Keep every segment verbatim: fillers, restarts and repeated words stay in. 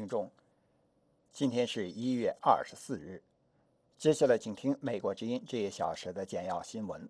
听众，今天是一月二十四日。接下来请听美国之音这一小时的简要新闻。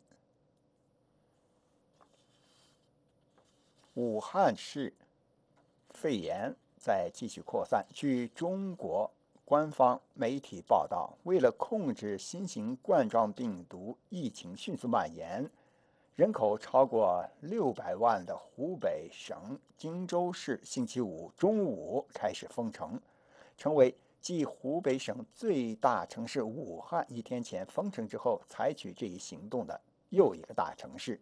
武汉市肺炎在继续扩散。据中国官方媒体报道，为了控制新型冠状病毒疫情迅速蔓延，人口超过六百万的湖北省荆州市星期五中午开始封城，成为继湖北省最大城市武汉一天前封城之后采取这一行动的又一个大城市。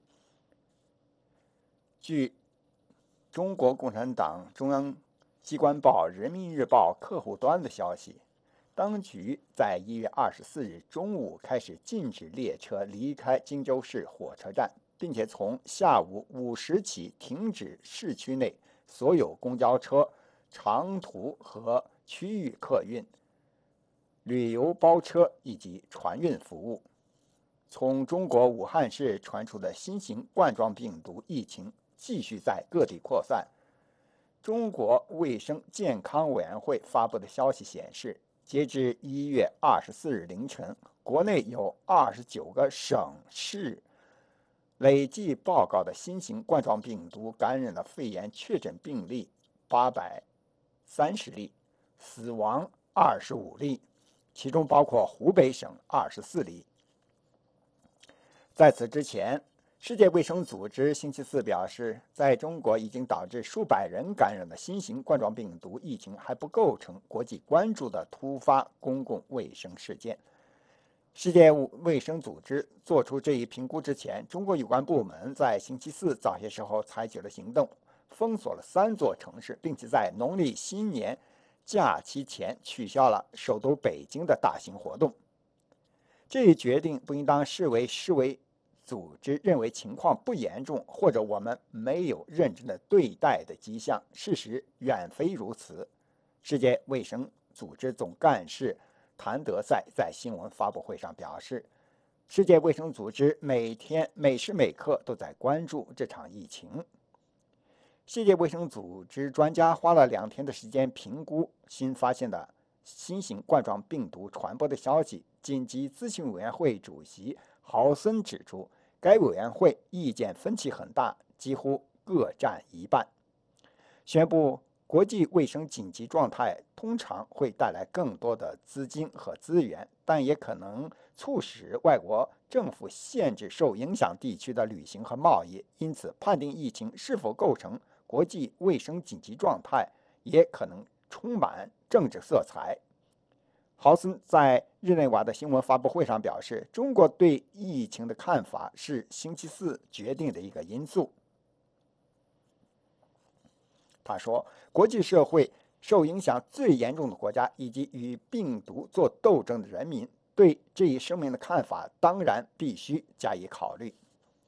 据中国共产党中央机关报《人民日报》客户端的消息，当局在一月二十四日中午开始禁止列车离开荆州市火车站，并且从下午五时起停止市区内所有公交车、长途和区域客运、旅游包车以及船运服务。从中国武汉市传出的新型冠状病毒疫情继续在各地扩散。中国卫生健康委员会发布的消息显示，截至一月二十四日凌晨，国内有二十九个省市累计报告的新型冠状病毒感染的肺炎确诊病例八百三十例，死亡二十五例，其中包括湖北省二十四例。在此之前，世界卫生组织星期四表示，在中国已经导致数百人感染的新型冠状病毒疫情还不构成国际关注的突发公共卫生事件。世界卫生组织做出这一评估之前，中国有关部门在星期四早些时候采取了行动，封锁了三座城市，并且在农历新年假期前取消了首都北京的大型活动。这一决定不应当视为世卫组织认为情况不严重，或者我们没有认真的对待的迹象。事实远非如此。世界卫生组织总干事谭德赛在新闻发布会上表示，世界卫生组织每天每时每刻都在关注这场疫情。世界卫生组织专家花了两天的时间评估新发现的新型冠状病毒传播的消息。紧急咨询委员会主席豪森指出，该委员会意见分歧很大，几乎各占一半。宣布国际卫生紧急状态通常会带来更多的资金和资源，但也可能促使外国政府限制受影响地区的旅行和贸易，因此判定疫情是否构成国际卫生紧急状态也可能充满政治色彩。豪森在日内瓦的新闻发布会上表示，中国对疫情的看法是星期四决定的一个因素。他说，国际社会受影响最严重的国家以及与病毒做斗争的人民对这一声明的看法当然必须加以考虑。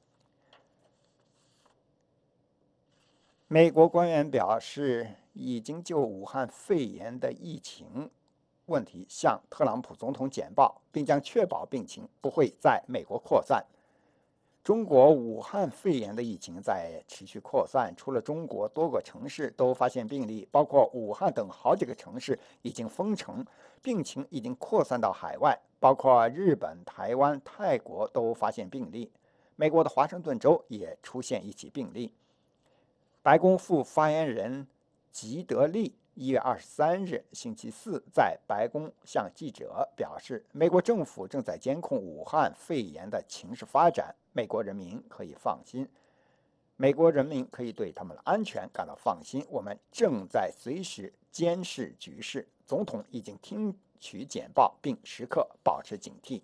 美国官员表示，已经就武汉肺炎的疫情问题向特朗普总统简报，并将确保病情不会在美国扩散。中国武汉肺炎的疫情在持续扩散，除了中国，多个城市都发现病例，包括武汉等好几个城市已经封城，病情已经扩散到海外，包括日本、台湾、泰国都发现病例。美国的华盛顿州也出现一起病例。白宫副发言人吉德利一月二十三日星期四在白宫向记者表示，美国政府正在监控武汉肺炎的情势发展，美国人民可以放心，美国人民可以对他们的安全感到放心，我们正在随时监视局势，总统已经听取简报并时刻保持警惕。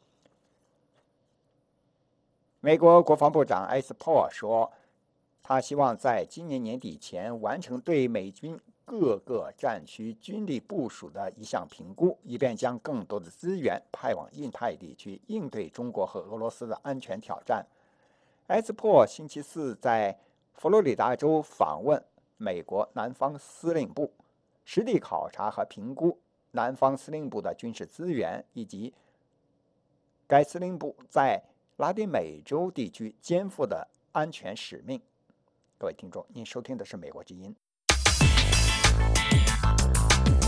美国国防部长埃斯珀说，他希望在今年年底前完成对美军各个战区军力部署的一项评估，以便将更多的资源派往印太地区，应对中国和俄罗斯的安全挑战。埃斯珀星期四在佛罗里达州访问美国南方司令部，实地考察和评估南方司令部的军事资源，以及该司令部在拉丁美洲地区肩负的安全使命。各位听众，您收听的是美国之音。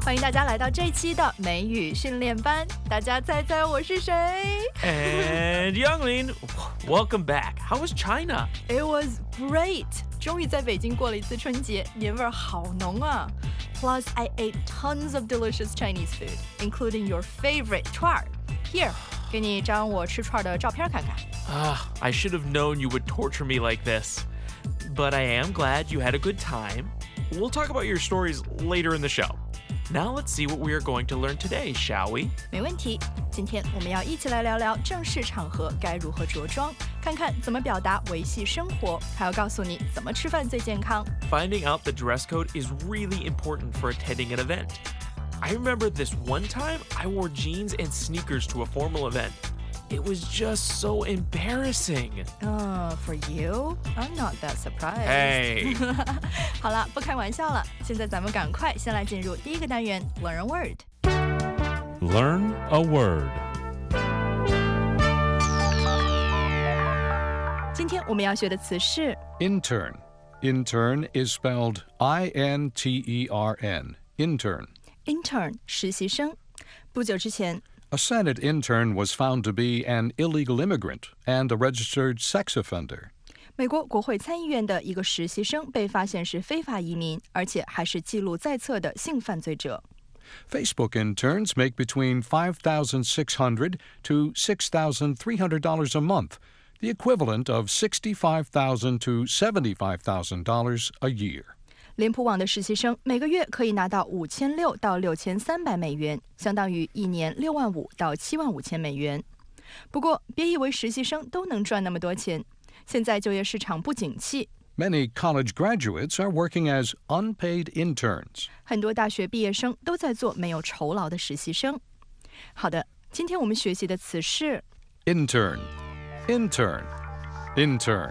欢迎大家来到这一期的美语训练班。大家猜猜我是谁？ And Younglin, welcome back. How was China? It was great. 终于在北京过了一次春节，年味儿好浓啊。Plus, I ate tons of delicious Chinese food, including your favorite 串儿。Here, 给你一张我吃串的照片看看。 Ah, I should have known you would torture me like this. But I am glad you had a good time. We'll talk about your stories later in the show. Now let's see what we are going to learn today, shall we? 没问题。今天我们要一起来聊聊正式场合该如何着装，看看怎么表达维系生活，还要告诉你怎么吃饭最健康。 Finding out the dress code is really important for attending an event. I remember this one time I wore jeans and sneakers to a formal event. It was just so embarrassing. Uh, for you? I'm not that surprised. Hey. 好了，不开玩笑了。现在咱们赶快先来进入第一个单元 Learn a Word. Learn a word. 今天我们要学的词是 Intern. Intern is spelled I N T E R N. Intern. intern 实习生。不久之前 A Senate intern was found to be an illegal immigrant and a registered sex offender. 美国国会参议院的一个实习生被发现是非法移民，而且还是记录在册的性犯罪者。 Facebook interns make between five thousand six hundred dollars to six thousand three hundred dollars a month, the equivalent of sixty-five thousand dollars to seventy-five thousand dollars a year. 脸谱网的实习生每个月可以拿到五千六到六千三百美元，相当于一年六万五到七万五千美元。不过，别以为实习生都能赚那么多钱。现在就业市场不景气， Many college graduates are working as unpaid interns. 很多大学毕业生都在做没有酬劳的实习生。好的，今天我们学习的词是 Intern. Intern. Intern.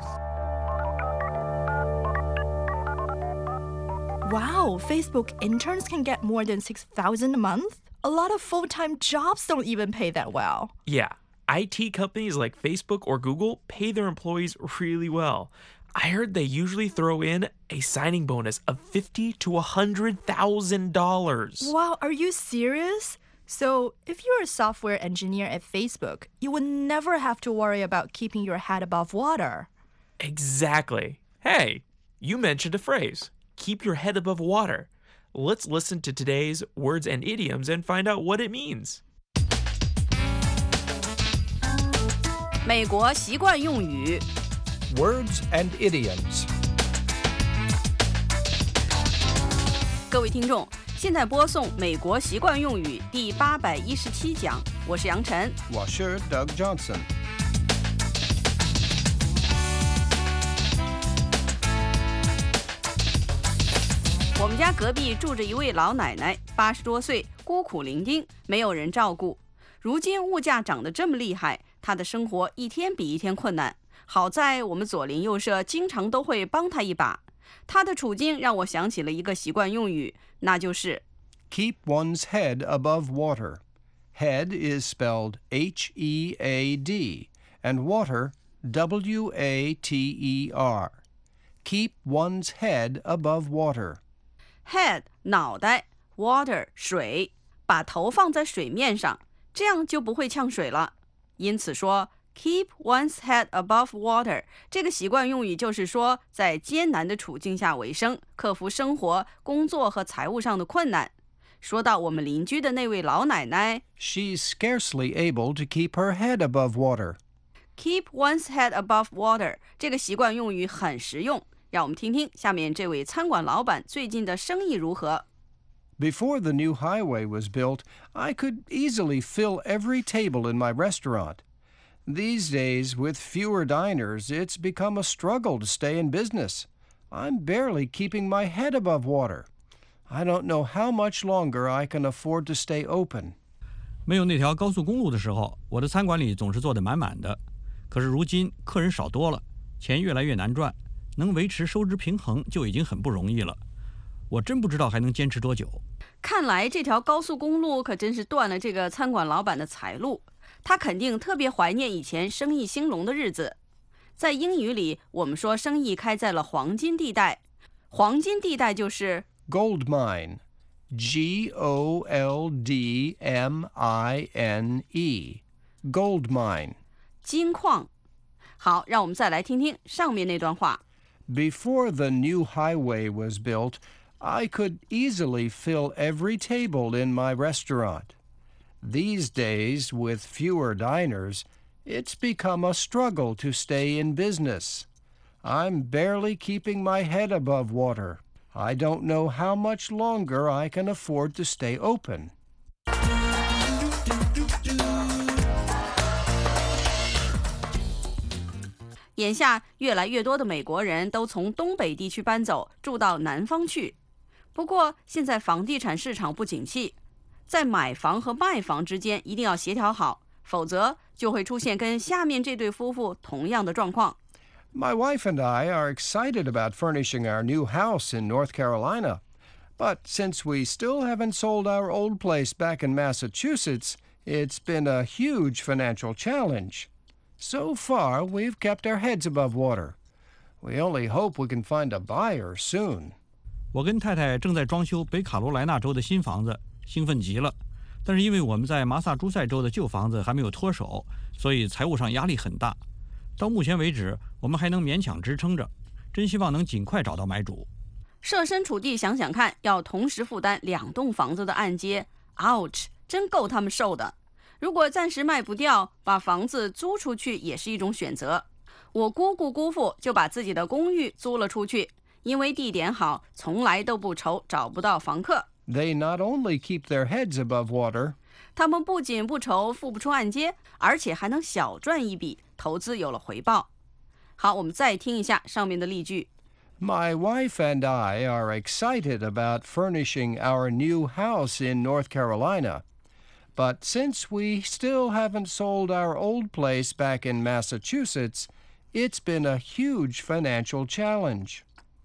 Wow, Facebook interns can get more than six thousand a month? A lot of full-time jobs don't even pay that well. Yeah, I T companies like Facebook or Google pay their employees really well. I heard they usually throw in a signing bonus of fifty to one hundred thousand dollars. Wow, are you serious? So, if you're a software engineer at Facebook, you would never have to worry about keeping your head above water. Exactly. Hey, you mentioned a phrase. Keep your head above water. Let's listen to today's words and idioms and find out what it means. 美国习惯用语 Words and idioms. 各位听众，现在播送美国习惯用语第八百一十七讲，我是杨晨。 我是 Doug Johnson. 我们家隔壁住着一位老奶奶，八十多岁，孤苦伶仃，没有人照顾。如今物价涨得这么厉害，她的生活一天比一天困难。好在我们左邻右舍经常都会帮她一把。她的处境让我想起了一个习惯用语，那就是 Keep one's head above water. Head is spelled H E A D and water W A T E R. Keep one's head above water. head 脑袋 water 水，把头放在水面上，这样就不会呛水了。因此说 keep one's head above water 这个习惯用语就是说在艰难的处境下为生，克服生活、工作和财务上的困难。说到我们邻居的那位老奶奶 She's scarcely able to keep her head above water. keep one's head above water 这个习惯用语很实用。让我们听听下面这位餐馆老板最近的生意如何。 Before the new highway was built, I could easily fill every table in my restaurant. These days, with fewer diners, it's become a struggle to stay in business. I'm barely keeping my head above water. I don't know how much longer I can afford to stay open. 没有那条高速公路的时候，我的餐馆里总是坐得满满的。可是如今客人少多了，钱越来越难赚，能维持收支平衡就已经很不容易了。我真不知道还能坚持多久。 看来这条高速公路可真是断了这个餐馆老板的财路，他肯定特别怀念以前生意兴隆的日子。在英语里，我们说生意开在了黄金地带，黄金地带就是 Gold mine. G O L D M I N E, gold mine. 金矿。好，让我们再来听听上面那段话。 Before the new highway was built, I could easily fill every table in my restaurant. These days, with fewer diners, it's become a struggle to stay in business. I'm barely keeping my head above water. I don't know how much longer I can afford to stay open. 眼下，越来越多的美国人都从东北地区搬走，住到南方去。不过，现在房地产市场不景气，在买房和卖房之间一定要协调好，否则就会出现跟下面这对夫妇同样的状况。 My wife and I are excited about furnishing our new house in North Carolina. But since we still haven't sold our old place back in Massachusetts, it's been a huge financial challenge. So far, we've kept our heads above water. We only hope we can find a buyer soon. 我跟太太正在装修北卡罗来纳州的新房子，兴奋极了。但是因为我们在马萨诸塞州的旧房子还没有脱手，所以财务上压力很大。到目前为止，我们还能勉强支撑着，真希望能尽快找到买主。 设身处地想想看，要同时负担两栋房子的按揭 ，ouch， 真够他们受的。如果暂时卖不掉，把房子租出去也是一种选择。我姑姑姑父就把自己的公寓租了出去，因为地点好，从来都不愁找不到房客。 They not only keep their heads above water, 他们不仅不愁付不出按揭，而且还能小赚一笔，投资有了回报。好，我们再听一下上面的例句。 My wife and I are excited about furnishing our new house in North Carolina. But since we still haven't sold our old place back in Massachusetts, it's been a huge financial challenge.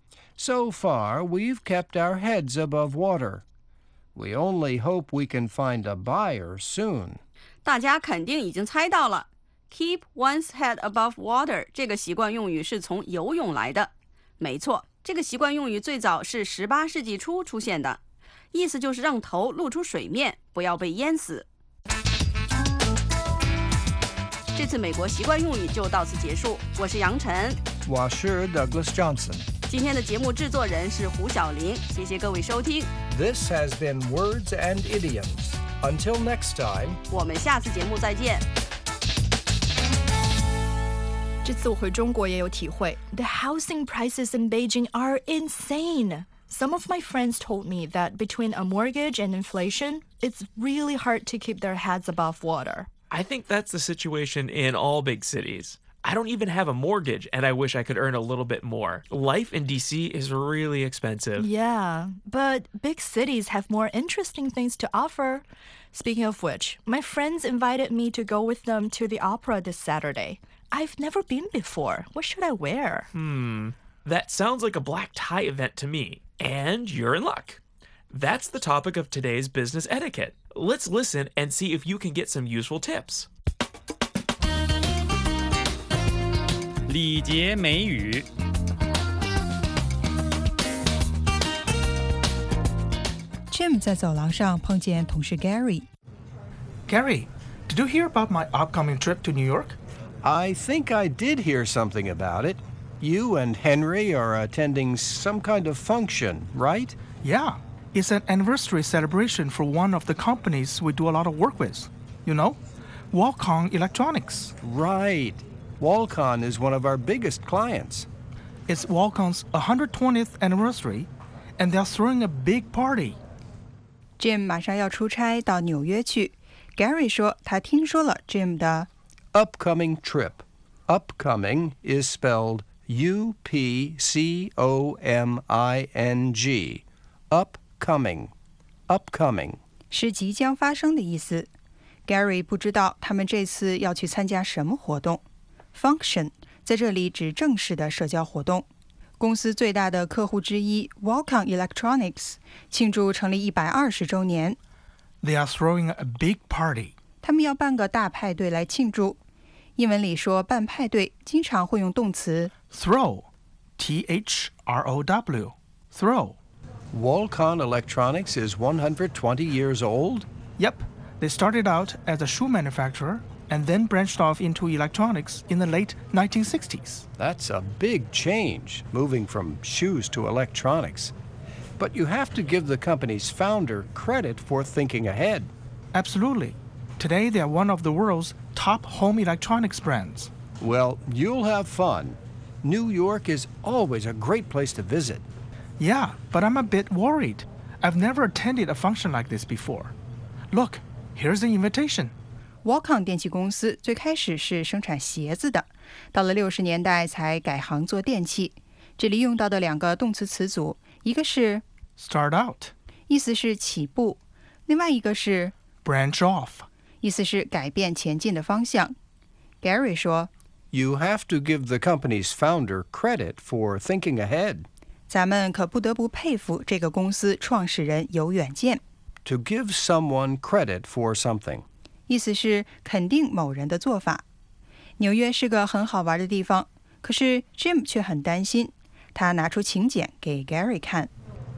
So far, we've kept our heads above water. We only hope we can find a buyer soon. 大家肯定已经猜到了 ，keep one's head above water 这个习惯用语是从游泳来的。没错，这个习惯用语最早是十八世纪初出现的，意思就是让头露出水面，不要被淹死。这次美国习惯用语就到此结束，我是杨晨， 我是 Douglas Johnson. 今天的节目制作人是胡小玲，谢谢各位收听。 This has been Words and Idioms. Until next time, 我们下次节目再见。 这次我回中国也有体会 ，The housing prices in Beijing are insane. Some of my friends told me that between a mortgage and inflation, it's really hard to keep their heads above water. I think that's the situation in all big cities. I don't even have a mortgage, and I wish I could earn a little bit more. Life in D C is really expensive. Yeah, but big cities have more interesting things to offer. Speaking of which, my friends invited me to go with them to the opera this Saturday. I've never been before. What should I wear? Hmm, that sounds like a black tie event to me, and you're in luck. That's the topic of today's business etiquette. Let's listen and see if you can get some useful tips. 礼节美语。 Jim 在走廊上碰见同事 Gary. Gary, did you hear about my upcoming trip to New York? I think I did hear something about it. You and Henry are attending some kind of function, right? Yeah, it's an anniversary celebration for one of the companies we do a lot of work with. You know, Qualcomm Electronics. Right. Qualcomm is one of our biggest clients. It's Qualcomm's one hundred twentieth anniversary, and they're throwing a big party. Jim 马上要出差到纽约去。Gary 说他听说了 Jim 的 upcoming trip. Upcoming is spelled U P C O M I N G. Upcoming. Upcoming. 是即将发生的意思。Gary 不知道他们这次要去参加什么活动。Function 在这里指正式的社交活动。公司最大的客户之一 Qualcomm Electronics 庆祝成立一百二十周年。 They are throwing a big party. 他们要办个大派对来庆祝。英文里说办派对经常会用动词 Throw, T H R O W, throw. Walcon Electronics is one hundred twenty years old? Yep, they started out as a shoe manufacturer and then branched off into electronics in the late nineteen sixties. That's a big change, moving from shoes to electronics. But you have to give the company's founder credit for thinking ahead. Absolutely. Today, they are one of the world's top home electronics brands. Well, you'll have fun. New York is always a great place to visit. Yeah, but I'm a bit worried. I've never attended a function like this before. Look, here's the invitation. Walcon 电器公司最开始是生产鞋子的，到了六十年代才改行做电器。这里用到的两个动词词组，一个是 start out， 意思是起步；另外一个是 branch off， 意思是改变前进的方向。Gary 说 You have to give the company's founder credit for thinking ahead. 咱们可不得不佩服这个公司创始人有远见。 To give someone credit for something. 意思是肯定某人的做法。纽约是个很好玩的地方，可是 Jim 却很担心。他拿出请柬给 Gary 看。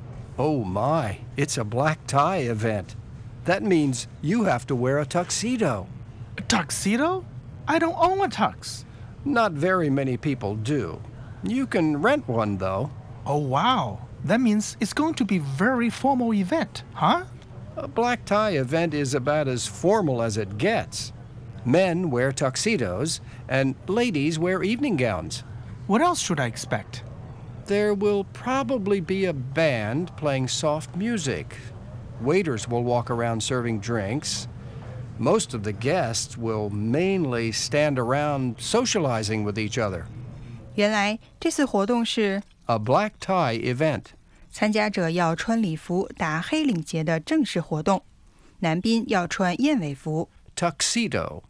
Oh my, it's a black tie event. That means you have to wear a tuxedo. A tuxedo? I don't own a tux. Not very many people do. You can rent one, though. Oh, wow. That means it's going to be a very formal event, huh? A black tie event is about as formal as it gets. Men wear tuxedos, and ladies wear evening gowns. What else should I expect? There will probably be a band playing soft music. Waiters will walk around serving drinks. Most of the guests will mainly stand around socializing with each other. 原来这次活动是 A black tie event. 参加者要穿礼服打黑领结的正式活动，男宾要穿燕尾服。 Tuxedo.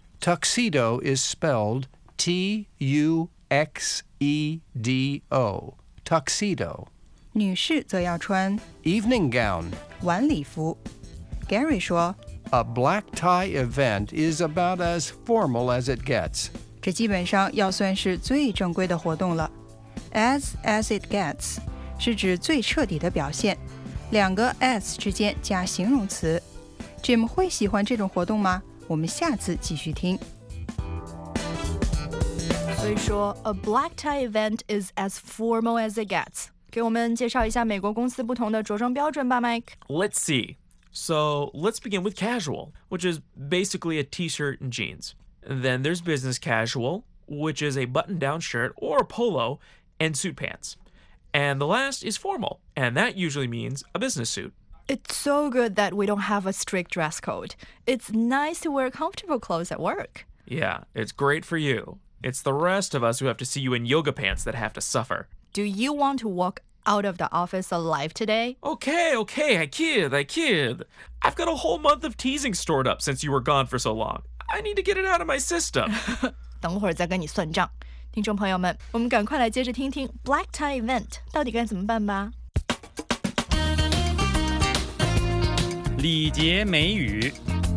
Tuxedo is spelled T U X E D O. Tuxedo. 女士则要穿 Evening gown. 晚礼服。Gary 说 A black tie event is about as formal as it gets. 这基本上要算是最正规的活动了。As as it gets 是指最彻底的表现，两个 as 之间加形容词。Jim 会喜欢这种活动吗？我们下次继续听。 所以说 ，a black tie event is as formal as it gets。给我们介绍一下美国公司不同的着装标准吧 ，Mike。 Let's see. So let's begin with casual, which is basically a t-shirt and jeans. Then there's business casual, which is a button-down shirt or a polo and suit pants. And the last is formal, and that usually means a business suit. It's so good that we don't have a strict dress code. It's nice to wear comfortable clothes at work. Yeah, it's great for you. It's the rest of us who have to see you in yoga pants that have to suffer. Do you want to walk out of the office alive today? Okay, okay, I kid, I kid. I've got a whole month of teasing stored up since you were gone for so long. I need to get it out of my system. 等会儿再跟你算账。听众朋友们，我们赶快来接着听听 Black Tie Event 到底该怎么办吧。 礼节美语。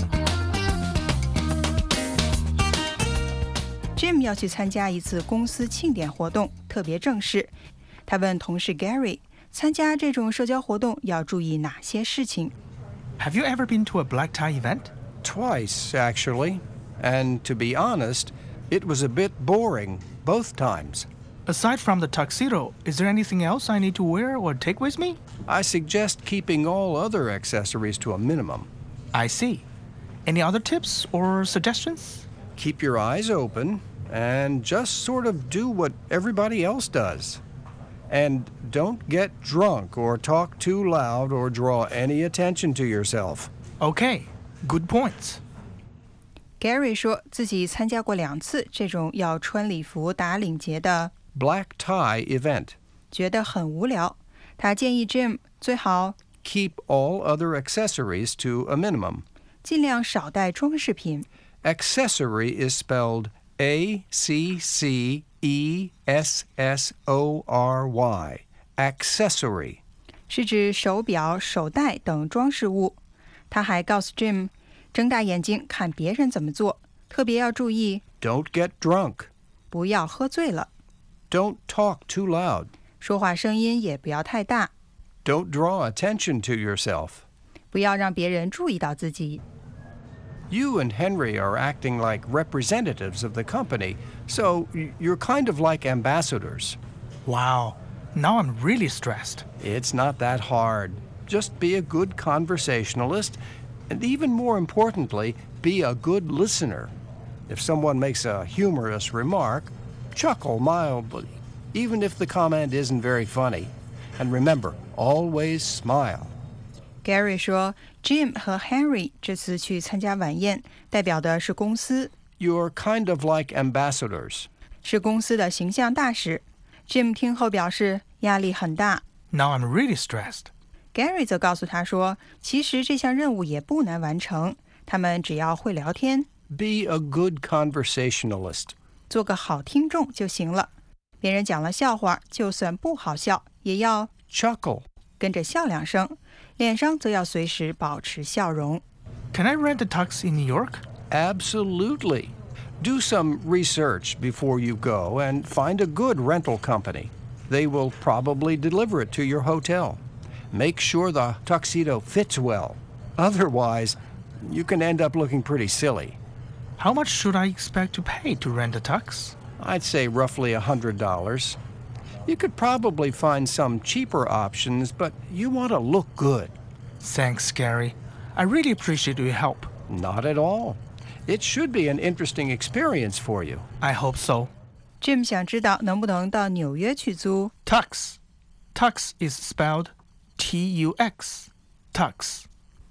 Jim 要去参加一次公司庆典活动，特别正式。他问同事 Gary， 参加这种社交活动要注意哪些事情 Have you ever been to a black tie event? Twice, actually. And to be honest, it was a bit boring both times. Aside from the tuxedo, is there anything else I need to wear or take with me? I suggest keeping all other accessories to a minimum. I see. Any other tips or suggestions? Keep your eyes open and just sort of do what everybody else does. And don't get drunk or talk too loud or draw any attention to yourself. Okay, good points. Gary 说自己参加过两次这种要穿礼服打领结的 Black tie event. 觉得很无聊。他建议 Jim 最好 Keep all other accessories to a minimum. 尽量少带装饰品。 Accessory is spelled A C C E S S O R Y. Accessory. 是指手表、手袋等装饰物。他还告诉 Jim， 睁大眼睛看别人怎么做，特别要注意 Don't get drunk. 不要喝醉了， Don't talk too loud. 说话声音也不要太大。 Don't draw attention to yourself. 不要让别人注意到自己。 You and Henry are acting like representatives of the company, so you're kind of like ambassadors. Wow, now I'm really stressed. It's not that hard. Just be a good conversationalist, and even more importantly, be a good listener. If someone makes a humorous remark, chuckle mildly, even if the comment isn't very funny. And remember, always smile. Gary 说 ，Jim 和 Henry 这次去参加晚宴，代表的是公司。 You're kind of like ambassadors. 是公司的形象大使。Jim 听后表示压力很大。 Now I'm really stressed. Gary 则告诉他说，其实这项任务也不难完成，他们只要会聊天。 Be a good conversationalist. 做个好听众就行了。别人讲了笑话，就算不好笑，也要 chuckle， 跟着笑两声，脸上则要随时保持笑容。 Can I rent a tux in New York? Absolutely. Do some research before you go and find a good rental company. They will probably deliver it to your hotel. Make sure the tuxedo fits well. Otherwise, you can end up looking pretty silly. How much should I expect to pay to rent a tux? I'd say roughly one hundred dollars. You could probably find some cheaper options, but you want to look good. Thanks, Gary. I really appreciate your help. Not at all. It should be an interesting experience for you. I hope so. Jim 想知道能不能到纽约去租 Tux. Tux is spelled T U X. Tux.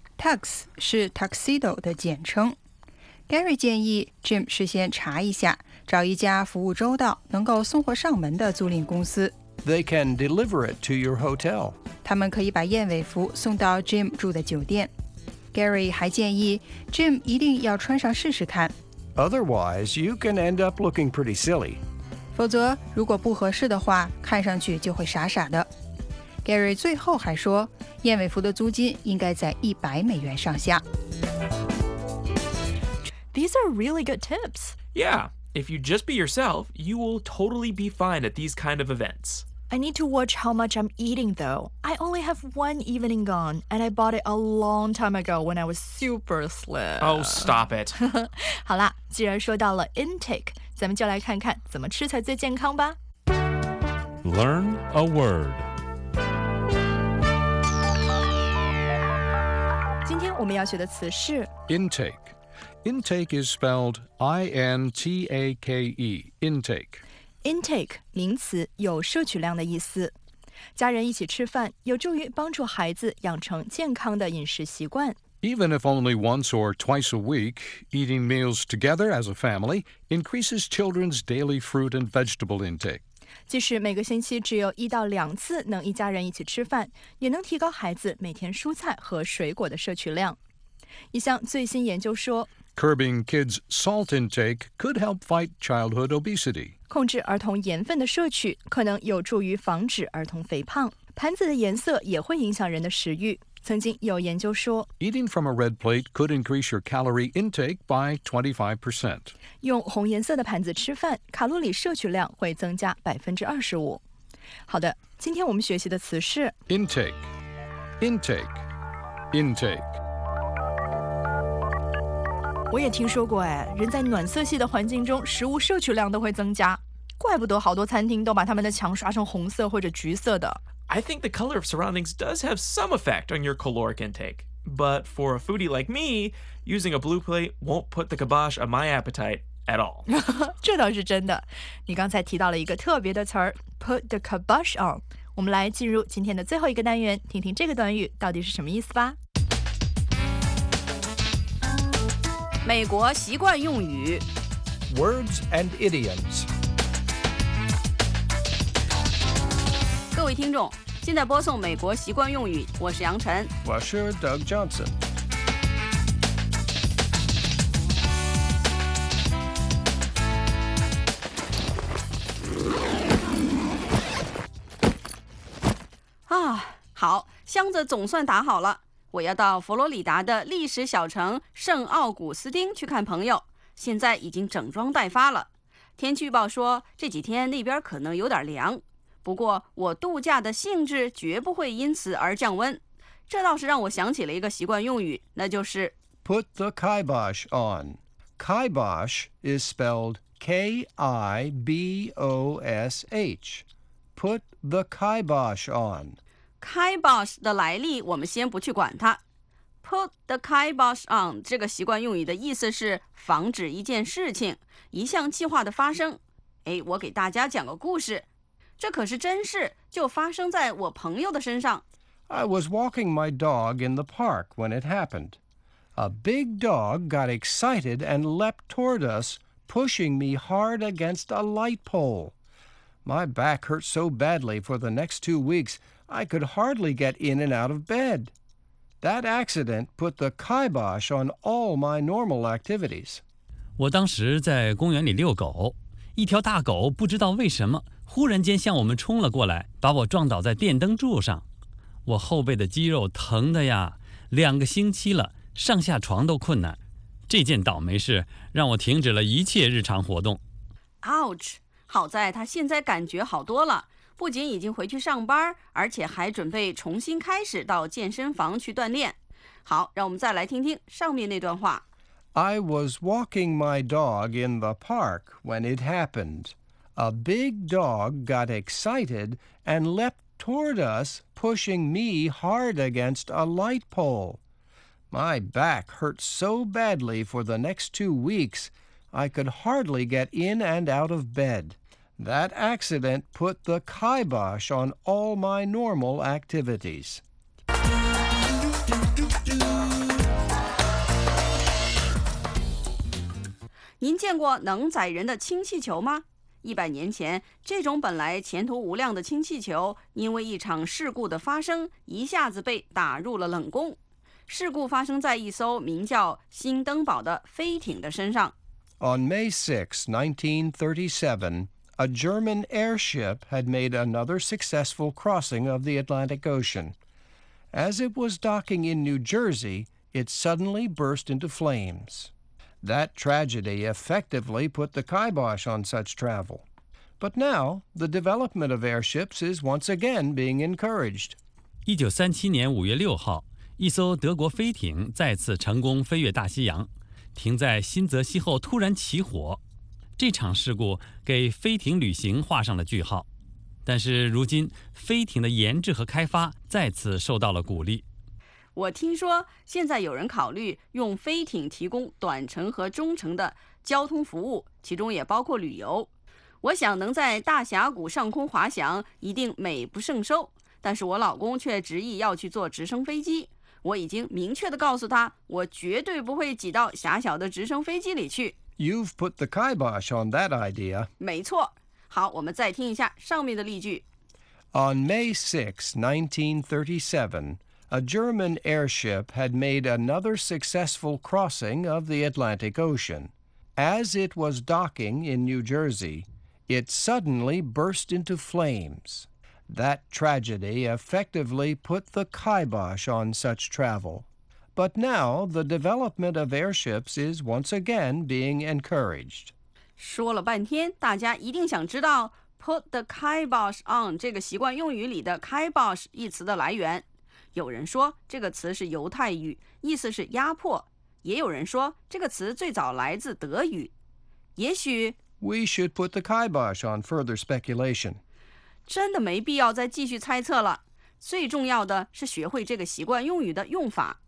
Tux 是 tuxedo 的简称。Gary 建议 Jim 事先查一下，找一家服务周到、能够送货上门的租赁公司。 They can deliver it to your hotel. 他们可以把燕尾服送到 Jim 住的酒店。Gary 还建议 Jim 一定要穿上试试看。 Otherwise, you can end up looking pretty silly. 否则，如果不合适的话，看上去就会傻傻的。Gary 最后还说，燕尾服的租金应该在一百美元上下。 These are really good tips. Yeah, if you just be yourself, you will totally be fine at these kind of events. I need to watch how much I'm eating, though. I only have one evening gown, and I bought it a long time ago when I was super slim. Oh, stop it. 好啦，既然说到了 intake， 咱们就来看看怎么吃才最健康吧。 Learn a word. 今天我们要学的词是 Intake.Intake is spelled I N T A K E, intake. intake 名词，有摄取量的意思。家人一起吃饭，有助于帮助孩子养成健康的饮食习惯。 Even if only once or twice a week, eating meals together as a family increases children's daily fruit and vegetable intake. 即使每个星期只有一到两次能一家人一起吃饭，也能提高孩子每天蔬菜和水果的摄取量。一项最新研究说， Curbing kids' salt intake could help fight childhood obesity. 控制儿童盐分的摄取可能有助于防止儿童肥胖。盘子的颜色也会影响人的食欲。曾经有研究说， Eating from a red plate could increase your calorie intake by twenty-five percent. 用红颜色的盘子吃饭，卡路里摄取量会增加 百分之二十五。 好的，今天我们学习的词是 Intake. Intake. Intake. 我也听说过哎，人在暖色系的环境中，食物摄取量都会增加。怪不得好多餐厅都把他们的墙刷成红色或者橘色的。 I think the color of surroundings does have some effect on your caloric intake. But for a foodie like me, using a blue plate won't put the kibosh on my appetite at all. 这倒是真的。你刚才提到了一个特别的词儿 ，put the kibosh on。我们来进入今天的最后一个单元，听听这个短语到底是什么意思吧。 美国习惯用语 Words and idioms. 各位听众，现在播送美国习惯用语，我是杨晨， 我是 Doug Johnson. 啊，好，箱子总算打好了。我要到佛罗里达的历史小城圣奥古斯丁去看朋友，现在已经整装待发了。天气预报说这几天那边可能有点凉， 不过我度假的兴致绝不会因此而降温。这倒是让我想起了一个习惯用语，那就是 Put the kibosh on. Kibosh is spelled K I B O S H. Put the kibosh on. Kibosh 的来历我们先不去管它。Put the kibosh on 这个习惯用语的意思是防止一件事情、一项计划的发生。哎，我给大家讲个故事，这可是真事，就发生在我朋友的身上。 I was walking my dog in the park when it happened. A big dog got excited and leapt toward us, pushing me hard against a light pole. My back hurt so badly for the next two weeks, I could hardly get in and out of bed. That accident put the kibosh on all my normal activities. 我当时在公园里遛狗，一条大狗不知道为什么忽然间向我们冲了过来，把我撞倒在电灯柱上。我后背的肌肉疼的呀，两个星期了，上下床都困难。这件倒霉事让我停止了一切日常活动。 Ouch！ 好在他现在感觉好多了，不仅已经回去上班，而且还准备重新开始到健身房去锻炼。好，让我们再来听听上面那段话。 I was walking my dog in the park when it happened. A big dog got excited and leapt toward us, pushing me hard against a light pole. My back hurt so badly for the next two weeks, I could hardly get in and out of bed. That accident put the kibosh on all my normal activities. 您见过能载人的氢气球吗？一百年前，这种本来前途无量的氢气球，因为一场事故的发生，一下子被打入了冷宫。事故发生在一艘名叫新登堡的飞艇的身上。 On May sixth, nineteen thirty-seven, a German airship had made another successful crossing of the Atlantic Ocean. As it was docking in New Jersey, it suddenly burst into flames. That tragedy effectively put the kibosh on such travel. But now, the development of airships is once again being encouraged. 一九三七年五月六号，一艘德国飞艇再次成功飞越大西洋，停在新泽西后突然起火。这场事故给飞艇旅行画上了句号。但是如今，飞艇的研制和开发再次受到了鼓励。 我听说现在有人考虑用飞艇提供短程和中程的交通服务，其中也包括旅游。我想能在大峡谷上空滑翔一定美不胜收，但是我老公却执意要去坐直升飞机。我已经明确地告诉他，我绝对不会挤到狭小的直升飞机里去。 You've put the kibosh on that idea. 没错。好，我们再听一下上面的例句。 On May sixth, nineteen thirty-seven, a German airship had made another successful crossing of the Atlantic Ocean. As it was docking in New Jersey, it suddenly burst into flames. That tragedy effectively put the kibosh on such travel. But now the development of airships is once again being encouraged. 说了半天，大家一定想知道 put the kibosh on 这个习惯用语里的 kibosh 一词的来源。有人说这个词是犹太语，意思是压迫；也有人说这个词最早来自德语。也许 We should put the kibosh on further speculation. 真的没必要再继续猜测了。最重要的是学会这个习惯用语的用法。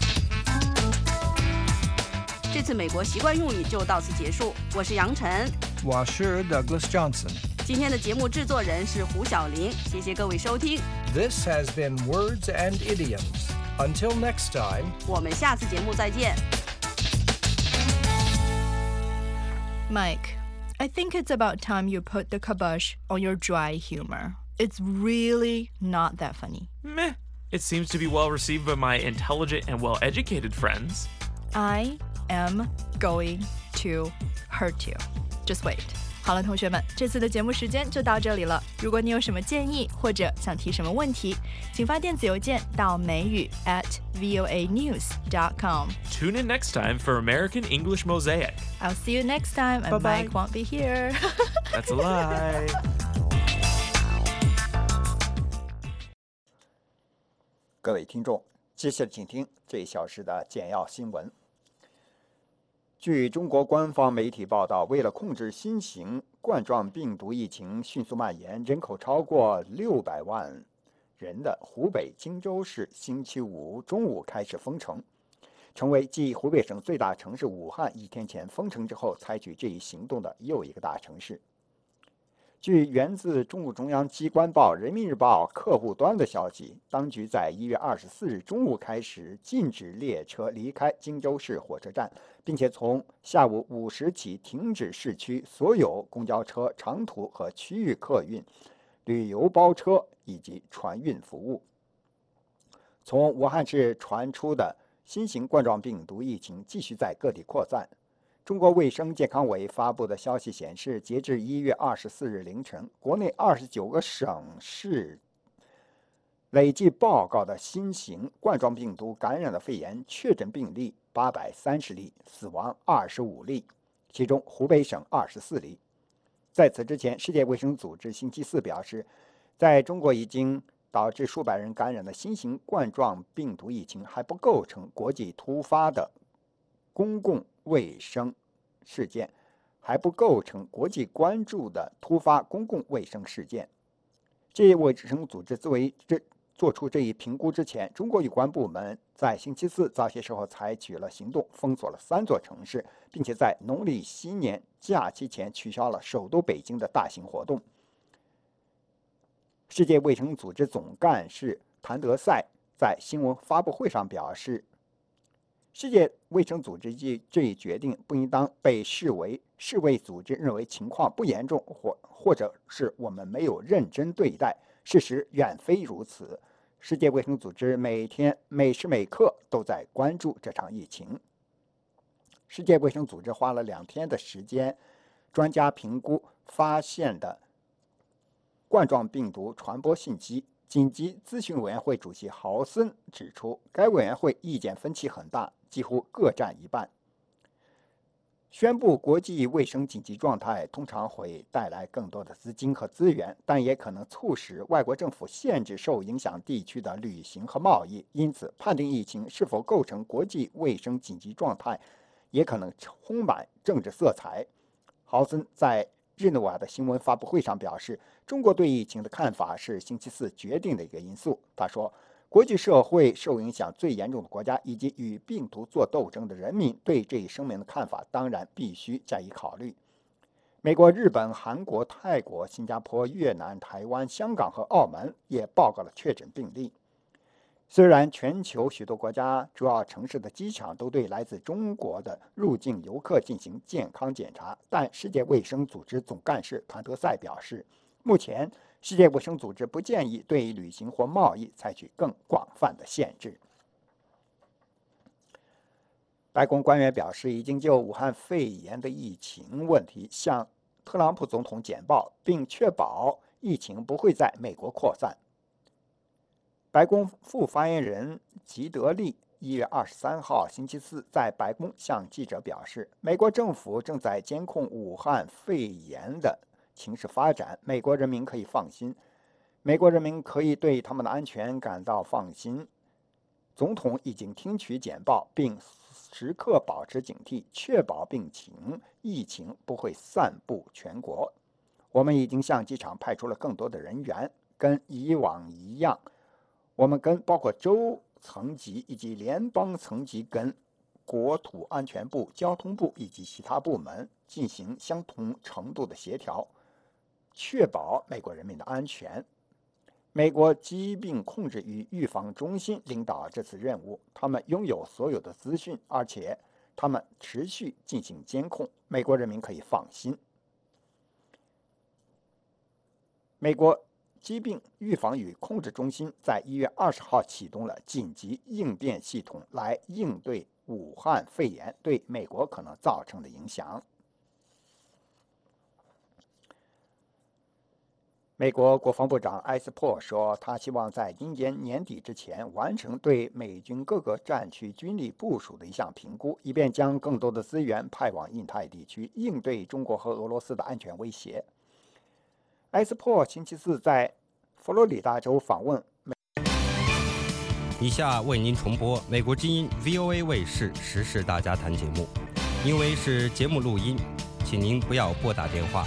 这次美国习惯用语就到此结束。我是杨晨， 我是 Douglas Johnson. 今天的节目制作人是胡小玲，谢谢各位收听。 This has been Words and Idioms. Until next time, 我们下次节目再见。 Mike, I think it's about time you put the kibosh on your dry humor. It's really not that funny. Meh. It seems to be well received by my intelligent and well-educated friends. I am going to hurt you. Just wait. 好了，同学们，这次的节目时间就到这里了。如果你有什么建议或者想提什么问题，请发电子邮件到美语 at voa news dot com. Tune in next time for American English Mosaic. I'll see you next time, and Bye-bye. Mike won't be here. That's a lie. 各位听众，接下来请听这一小时的简要新闻。据中国官方媒体报道，为了控制新型冠状病毒疫情迅速蔓延，人口超过六百万人的湖北荆州市星期五中午开始封城，成为继湖北省最大城市武汉一天前封城之后采取这一行动的又一个大城市。据源自中共中央机关报《人民日报》客户端的消息，当局在一月二十四日中午开始禁止列车离开荆州市火车站，并且从下午五时起停止市区所有公交车、长途和区域客运、旅游包车以及船运服务。从武汉市传出的新型冠状病毒疫情继续在各地扩散。中国卫生健康委发布的消息显示，截至一月二十四日凌晨，国内二十九个省市累计报告的新型冠状病毒感染的肺炎确诊病例八百三十例，死亡二十五例，其中湖北省二十四例。在此之前，世界卫生组织星期四表示，在中国已经导致数百人感染的新型冠状病毒疫情还不构成国际突发的公共卫生事件，还不构成国际关注的突发公共卫生事件。世界卫生组织作为这做出这一评估之前，中国有关部门在星期四早些时候采取了行动，封锁了三座城市，并且在农历新年假期前取消了首都北京的大型活动。世界卫生组织总干事谭德赛在新闻发布会上表示，世界卫生组织这一决定不应当被视为世卫组织认为情况不严重，或或者是我们没有认真对待。事实远非如此。世界卫生组织每天每时每刻都在关注这场疫情。世界卫生组织花了两天的时间，专家评估发现的冠状病毒传播信息。紧急咨询委员会主席豪森指出，该委员会意见分歧很大，几乎各占一半。宣布国际卫生紧急状态通常会带来更多的资金和资源，但也可能促使外国政府限制受影响地区的旅行和贸易。因此，判定疫情是否构成国际卫生紧急状态，也可能充满政治色彩。豪森在日内瓦的新闻发布会上表示，中国对疫情的看法是星期四决定的一个因素。他说，国际社会受影响最严重的国家以及与病毒做斗争的人民对这一声明的看法当然必须加以考虑。美国、日本、韩国、泰国、新加坡、越南、台湾、香港和澳门也报告了确诊病例。虽然全球许多国家主要城市的机场都对来自中国的入境游客进行健康检查，但世界卫生组织总干事谭德赛表示，目前世界卫生组织不建议对旅行或贸易采取更广泛的限制。白宫官员表示，已经就武汉肺炎的疫情问题向特朗普总统简报，并确保疫情不会在美国扩散。白宫副发言人吉德利一月二十三号星期四在白宫向记者表示，美国政府正在监控武汉肺炎的情势发展，美国人民可以放心，美国人民可以对他们的安全感到放心。总统已经听取简报，并时刻保持警惕，确保病情疫情不会散布全国。我们已经向机场派出了更多的人员，跟以往一样，我们跟包括州层级以及联邦层级跟国土安全部、交通部以及其他部门进行相同程度的协调，确保美国人民的安全。美国疾病控制与预防中心领导这次任务，他们拥有所有的资讯，而且他们持续进行监控，美国人民可以放心。美国疾病预防与控制中心在一月二十号启动了紧急应变系统，来应对武汉肺炎对美国可能造成的影响。美国国防部长埃斯珀说，他希望在今年年底之前完成对美军各个战区军力部署的一项评估，以便将更多的资源派往印太地区，应对中国和俄罗斯的安全威胁。埃斯珀星期四在佛罗里达州访问美。 以下为您重播美国之音 V O A 卫视时事大家谈节目，因为是节目录音，请您不要拨打电话。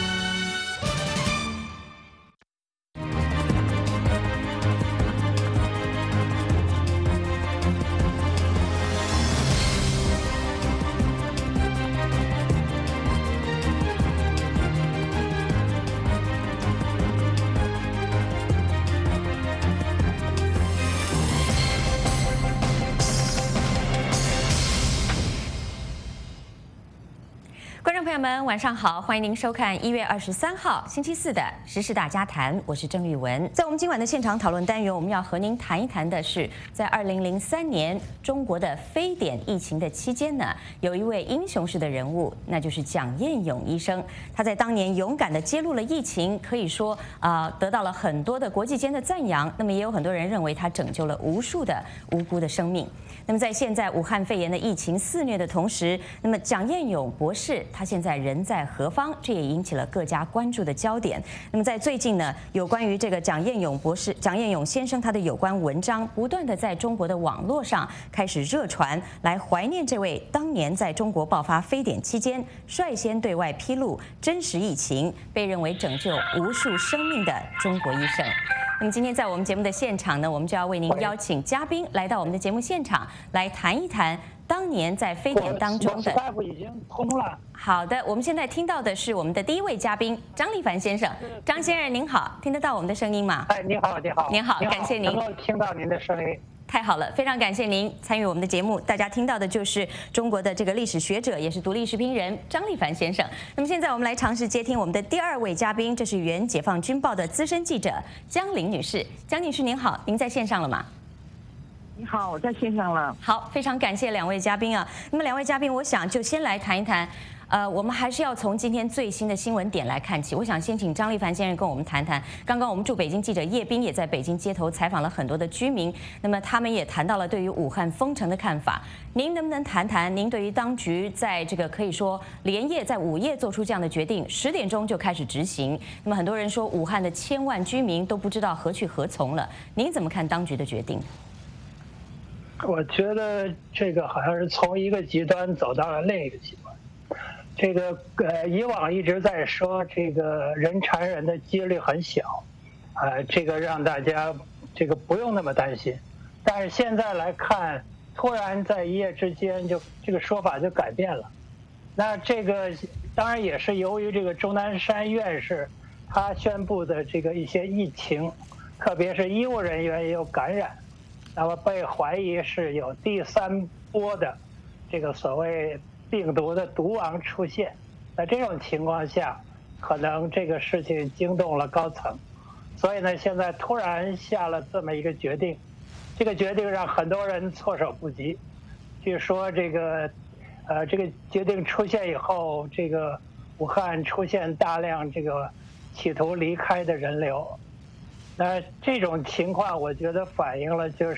观众朋友们，晚上好！欢迎您收看一月二十三号星期四的时事大家谈，我是郑玉文。在我们今晚的现场讨论单元，我们要和您谈一谈的是，在二零零三年中国的非典疫情的期间呢，有一位英雄式的人物，那就是蒋彦勇医生。他在当年勇敢地揭露了疫情，可以说啊、呃、得到了很多的国际间的赞扬。那么也有很多人认为他拯救了无数的无辜的生命。那么在现在武汉肺炎的疫情肆虐的同时，那么蒋彦勇博士他现在人在何方？这也引起了各家关注的焦点。那么在最近呢，有关于这个蒋彦勇博士、蒋彦勇先生他的有关文章，不断的在中国的网络上开始热传，来怀念这位当年在中国爆发非典期间率先对外披露真实疫情，被认为拯救无数生命的中国医生。那么今天在我们节目的现场呢，我们就要为您邀请嘉宾来到我们的节目现场，来谈一谈当年在非典当中的。 Skype 已经通了。 好的，我们现在听到的是我们的第一位嘉宾张立凡先生。张先生您好，听得到我们的声音吗？ 哎，你好，你好， 您好，感谢您能够听到您的声音。 太好了，非常感谢您参与我们的节目。大家听到的就是中国的这个历史学者，也是独立视频人张立凡先生。那么现在我们来尝试接听我们的第二位嘉宾，这是原解放军报的资深记者江玲女士。江女士您好，您在线上了吗？ 你好，我在线上了。 好，非常感谢两位嘉宾啊。那么两位嘉宾，我想就先来谈一谈。呃，我们还是要从今天最新的新闻点来看起。我想先请张立凡先生跟我们谈谈。刚刚我们驻北京记者叶斌也在北京街头采访了很多的居民，那么他们也谈到了对于武汉封城的看法。您能不能谈谈您对于当局在这个可以说连夜在午夜做出这样的决定，十点钟就开始执行？那么很多人说武汉的千万居民都不知道何去何从了，您怎么看当局的决定？ 我觉得这个好像是从一个极端走到了另一个极端。这个呃，以往一直在说这个人传人的几率很小，呃，这个让大家这个不用那么担心。但是现在来看，突然在一夜之间就这个说法就改变了。那这个当然也是由于这个钟南山院士他宣布的这个一些疫情，特别是医务人员也有感染，那么被怀疑是有第三波的这个所谓病毒的毒王出现。在这种情况下，可能这个事情惊动了高层，所以呢，现在突然下了这么一个决定，这个决定让很多人措手不及。据说这个，呃，这个决定出现以后，这个武汉出现大量这个企图离开的人流。那这种情况，我觉得反映了就是，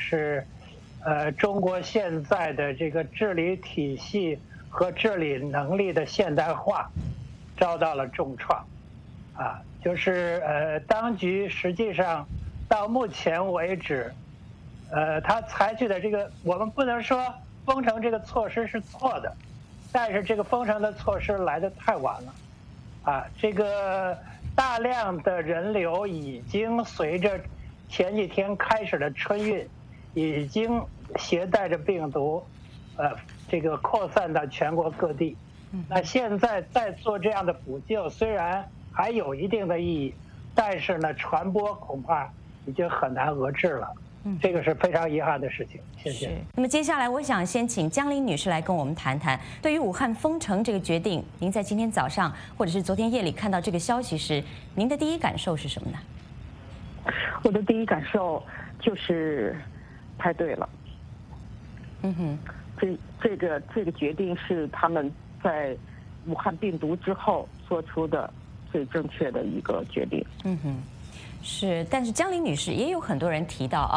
呃，中国现在的这个治理体系和治理能力的现代化遭到了重创，啊，就是呃，当局实际上到目前为止，呃，他采取的这个，我们不能说封城这个措施是错的，但是这个封城的措施来得太晚了，啊，这个大量的人流已经随着前几天开始的春运，已经携带着病毒，呃。这个扩散到全国各地，那现在再做这样的补救，虽然还有一定的意义，但是呢，传播恐怕已经很难遏制了。这个是非常遗憾的事情。谢谢。 那么接下来，我想先请江玲女士来跟我们谈谈，对于武汉封城这个决定，您在今天早上或者是昨天夜里看到这个消息时，您的第一感受是什么呢？ 我的第一感受就是太对了。 嗯哼。 这这个这个决定是他们在武汉病毒之后做出的最正确的一个决定。 嗯哼，是。但是江玲女士也有很多人提到啊，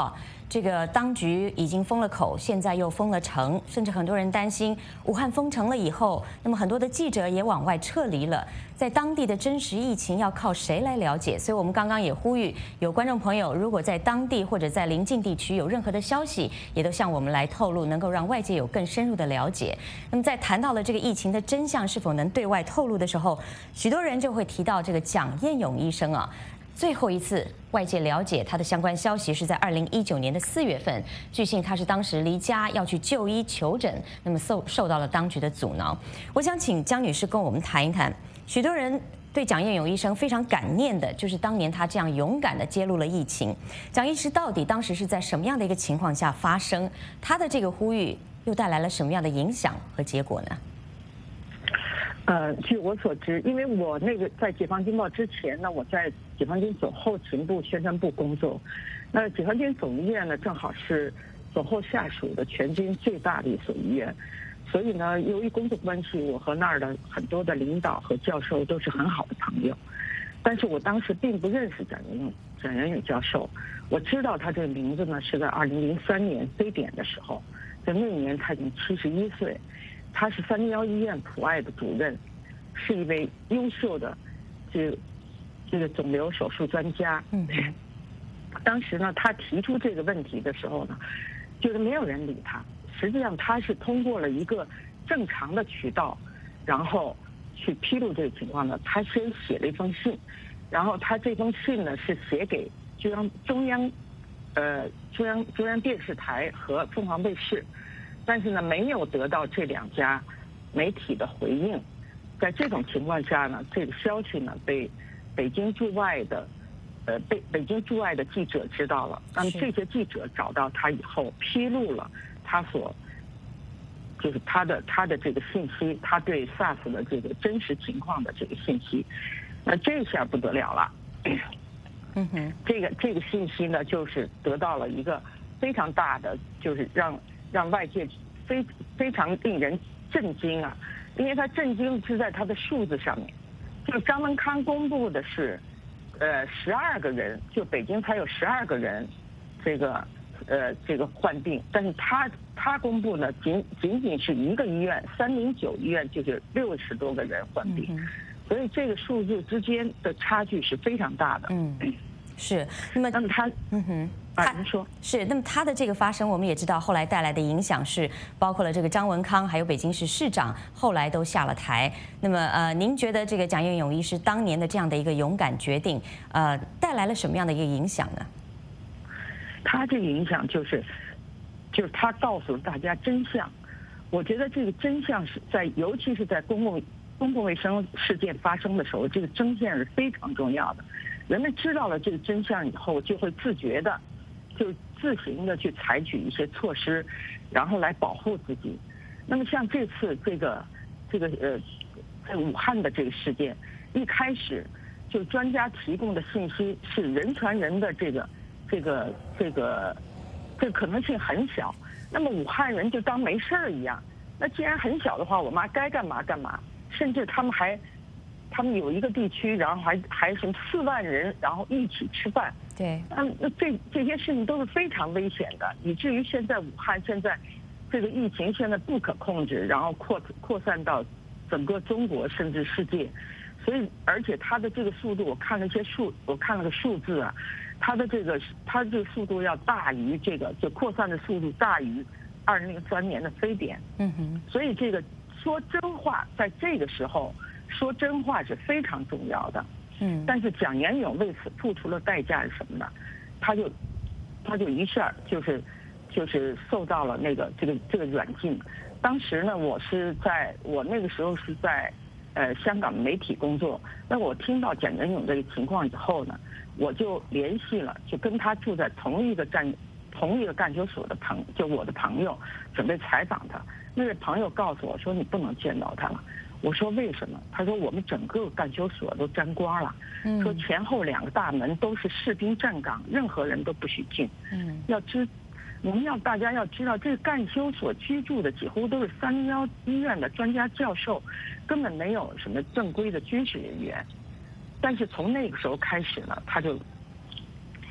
这个当局已经封了口，现在又封了城，甚至很多人担心武汉封城了以后，那么很多的记者也往外撤离了，在当地的真实疫情要靠谁来了解？所以我们刚刚也呼吁有观众朋友，如果在当地或者在邻近地区有任何的消息，也都向我们来透露，能够让外界有更深入的了解。那么在谈到了这个疫情的真相是否能对外透露的时候，许多人就会提到这个蒋彦勇医生啊。最后一次外界了解他的相关消息是在二零一九年的四月份，据信他是当时离家要去就医求诊，那么受受到了当局的阻挠。我想请江女士跟我们谈一谈，许多人对蒋彦勇医生非常感念的，就是当年他这样勇敢地揭露了疫情。蒋医师到底当时是在什么样的一个情况下发生？他的这个呼吁又带来了什么样的影响和结果呢？ 呃，据我所知，因为我那个在解放军报之前呢，我在解放军总后勤部宣传部工作。那解放军总医院呢，正好是总后下属的全军最大的一所医院，所以呢，由于工作关系，我和那儿的很多的领导和教授都是很好的朋友。但是我当时并不认识蒋彦勇蒋彦勇教授，我知道他这个名字呢是在二零零三年非典的时候，在那年他已经七十一岁。他是三零幺医院普爱的主任，是一位优秀的这个这个肿瘤手术专家。嗯，当时呢，他提出这个问题的时候呢，就是没有人理他。实际上，他是通过了一个正常的渠道，然后去披露这个情况呢。他先写了一封信，然后他这封信呢是写给中央中央呃中央中央电视台和凤凰卫视。但是呢，没有得到这两家媒体的回应。在这种情况下呢，这个消息呢被北京驻外的呃被北京驻外的记者知道了。那么这些记者找到他以后，披露了他所就是他的他的这个信息，他对 SARS 的这个真实情况的这个信息。那这下不得了了。嗯哼，这个这个信息呢，就是得到了一个非常大的，就是让。让外界非非常令人震惊啊！因为他震惊是在他的数字上面，就张文康公布的是，呃，十二个人，就北京才有十二个人，这个呃这个患病，但是他他公布呢，仅仅仅是一个医院三零九医院就是六十多个人患病，嗯、所以这个数字之间的差距是非常大的。 嗯，是。那么， 那么他， 嗯哼。 他说是，那么他的这个发生，我们也知道后来带来的影响是，包括了这个张文康，还有北京市市长，后来都下了台。那么呃，您觉得这个蒋彦勇医师当年的这样的一个勇敢决定，呃，带来了什么样的一个影响呢？ 他这个影响就是，就是他告诉大家真相。我觉得这个真相是在，尤其是在公共公共卫生事件发生的时候，这个真相是非常重要的。人们知道了这个真相以后，就会自觉的。就自行的去采取一些措施，然后来保护自己。那么像这次这个这个呃，在武汉的这个事件，一开始就专家提供的信息是人传人的这个这个这个这个可能性很小。那么武汉人就当没事儿一样。那既然很小的话，我妈该干嘛干嘛。甚至他们还他们有一个地区，然后还还什么四万人，然后一起吃饭。 对， 嗯，那这这些事情都是非常危险的，以至于现在武汉现在这个疫情现在不可控制，然后扩扩散到整个中国甚至世界，所以而且它的这个速度，我看了一些数，我看了个数字啊，它的这个它这个速度要大于这个，就扩散的速度大于二零零三年的非典。 嗯哼， 所以这个说真话，在这个时候说真话是非常重要的。 嗯， 但是蒋彦勇为此付出了代价是什么呢？他就他就一下就是就是受到了那个这个这个软禁。当时呢，我是在我那个时候是在呃香港媒体工作。那我听到蒋彦勇这个情况以后呢，我就联系了，就跟他住在同一个站同一个干休所的朋就我的朋友，准备采访他。那位朋友告诉我说，你不能见到他了。我说为什么？他说我们整个干休所都沾光了， 嗯、 说前后两个大门都是士兵站岗，任何人都不许进。 嗯， 要知，我们要大家要知道，这个干休所居住的几乎都是三零幺医院的专家教授，根本没有什么正规的军事人员。但是从那个时候开始呢，他就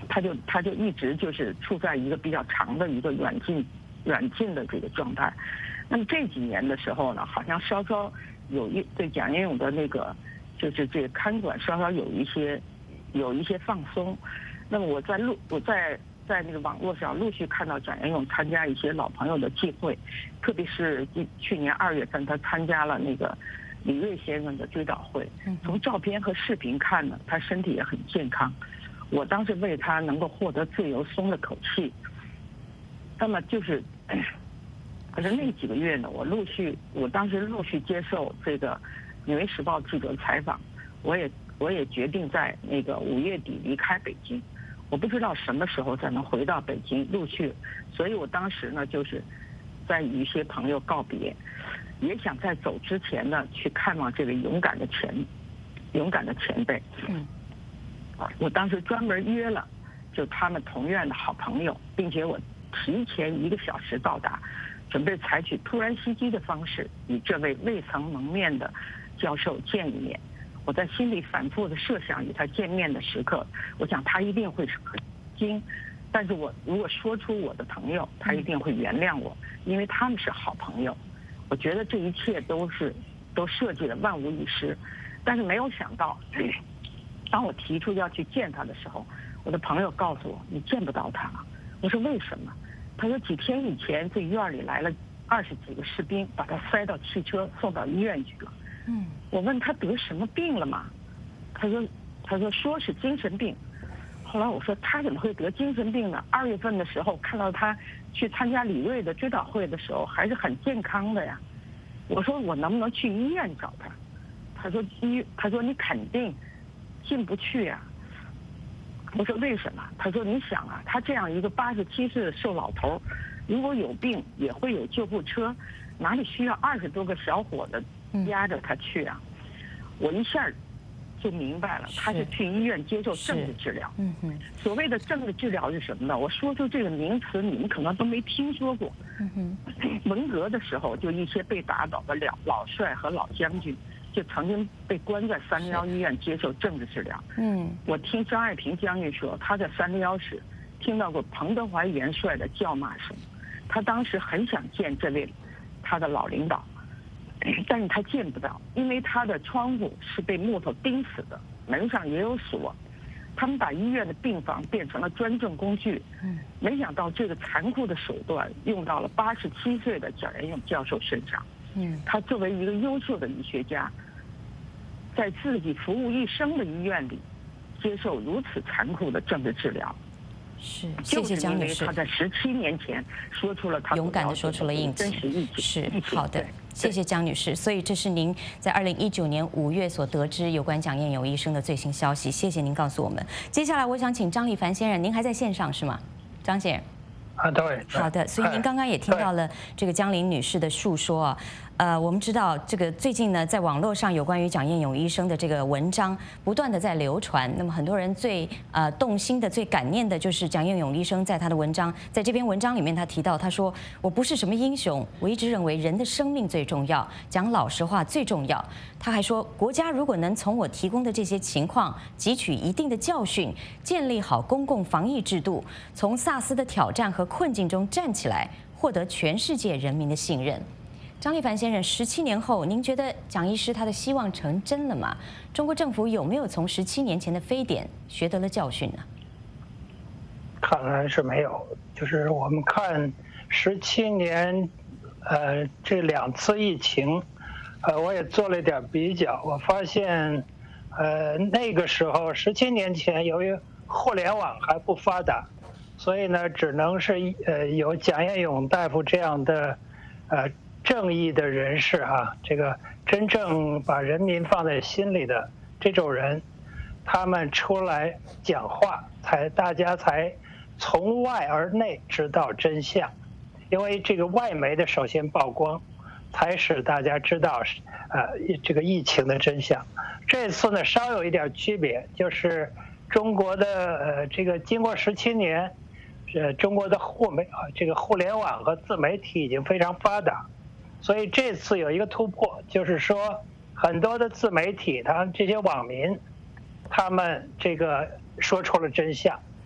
他就他就一直就是处在一个比较长的一个远近远近的这个状态。那么这几年的时候呢，好像稍稍有一对蒋英勇的那个就是这个看管稍稍有一些有一些放松。那么我在陆我在在那个网络上陆续看到蒋英勇参加一些老朋友的聚会，特别是去年二月份他参加了那个李瑞先生的追悼会。从照片和视频看呢，他身体也很健康。我当时为他能够获得自由松了口气。那么就是，可是那几个月呢，我陆续，我当时陆续接受这个《纽约时报》记者采访，我也我也决定在那个五月底离开北京。我不知道什么时候才能回到北京，陆续，所以我当时呢，就是在与一些朋友告别，也想在走之前呢，去看望这位勇敢的前，勇敢的前辈。嗯，我当时专门约了，就他们同院的好朋友，并且我提前一个小时到达，准备采取突然袭击的方式，与这位未曾蒙面的教授见一面。我在心里反复的设想与他见面的时刻，我想他一定会很惊，但是我如果说出我的朋友，他一定会原谅我，因为他们是好朋友。我觉得这一切都是都设计的万无一失，但是没有想到，当我提出要去见他的时候，我的朋友告诉我你见不到他了。我说为什么？他说几天以前这院里来了二十几个士兵，把他塞到汽车送到医院去了。嗯，我问他得什么病了吗？他说，他说说是精神病。后来我说他怎么会得精神病呢？二月份的时候看到他去参加李瑞的追悼会的时候还是很健康的呀。我说我能不能去医院找他？他说医，他说你肯定进不去呀。我说为什么？他说你想啊，他这样一个八十七岁的瘦老头，如果有病也会有救护车，哪里需要二十多个小伙子压着他去啊？我一下就明白了，他是去医院接受政治治疗。嗯哼，所谓的政治治疗是什么呢？我说出这个名词，你们可能都没听说过。嗯哼，文革的时候，就一些被打倒的老老帅和老将军，就曾经被关在三零幺医院接受政治治疗。嗯，我听张爱萍将军说，他在三零幺时听到过彭德怀元帅的叫骂声，他当时很想见这位他的老领导。但是他见不到，因为他的窗户是被木头钉死的，门上也有锁。他们把医院的病房变成了专政工具。嗯，没想到这个残酷的手段用到了八十七岁的蒋元勇教授身上。嗯，他作为一个优秀的医学家，在自己服务一生的医院里，接受如此残酷的政治治疗。 是，谢谢江女士。 他在十七年前说出了他勇敢地说出了应真实意情。 是好的，谢谢江女士。所以这是您在二零一九年五月所得知有关蒋彦勇医生的最新消息。谢谢您告诉我们。接下来我想请张立凡先生，您还在线上是吗？张先生。 啊，对。 好的，所以您刚刚也听到了这个江玲女士的述说啊。呃，我们知道这个最近呢，在网络上有关于蒋彦勇医生的这个文章不断的在流传。那么很多人最呃动心的、最感念的就是蒋彦勇医生在他的文章，在这篇文章里面他提到，他说我不是什么英雄，我一直认为人的生命最重要，讲老实话最重要。他还说，国家如果能从我提供的这些情况汲取一定的教训，建立好公共防疫制度，从萨斯的挑战和困境中站起来，获得全世界人民的信任。张立凡先生，十七年后，您觉得蒋医师他的希望成真了吗？中国政府有没有从十七年前的非典学得了教训呢？ 看来是没有。就是我们看十七年，呃，这两次疫情，呃，我也做了一点比较，我发现，呃，那个时候十七年前，由于互联网还不发达，所以呢，只能是呃有蒋彦勇大夫这样的，呃。正义的人士啊，这个真正把人民放在心里的这种人，他们出来讲话，才大家才从外而内知道真相。因为这个外媒的首先曝光，才使大家知道呃这个疫情的真相。这次呢稍有一点区别，就是中国的呃这个经过十七年，呃中国的互媒啊这个互联网和自媒体已经非常发达。所以这次有一个突破，就是说很多的自媒体，他这些网民，他们这个说出了真相。